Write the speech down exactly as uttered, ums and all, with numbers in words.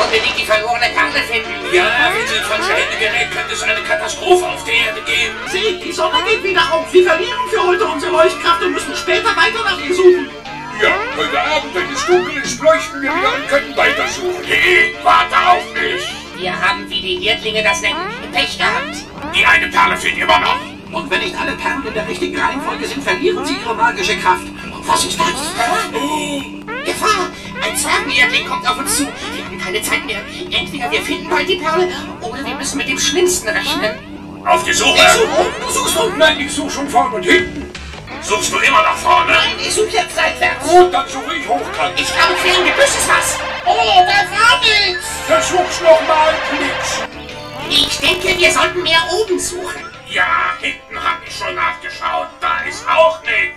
unbedingt die verlorene Perle finden. Ja, wenn sie in falsche Hände gerät, könnte es eine Katastrophe auf der Erde geben. Seht, die Sonne geht wieder auf. Wir verlieren für heute unsere Leuchtkraft und müssen später weiter nach ihr suchen. Ja, heute Abend, wenn es dunkel ist, leuchten wir wieder und können weitersuchen. Hey, warte auf mich! Wir haben, wie die Erdlinge das nennen, Pech gehabt. Die eine Perle fehlt immer noch. Und wenn nicht alle Perlen in der richtigen Reihenfolge sind, verlieren sie ihre magische Kraft. Und was ist das? Oh. Gefahr! Ein Zwergenerdling kommt auf uns zu. Wir haben keine Zeit mehr. Entweder wir finden bald die Perle, oder wir müssen mit dem Schlimmsten rechnen. Auf die Suche! Ich suche, du suchst unten. Nein, ich suche schon vorne und hinten. Suchst du immer nach vorne? Nein, ich suche jetzt seitwärts. Gut, dann suche ich hochkant. Ich glaube, quer im Gebüsch ist was. Oh, da war nichts. Versuch's nochmal, Blitz. Ich denke, wir sollten mehr oben suchen. Ja, hinten habe ich schon nachgeschaut. Da ist auch nichts.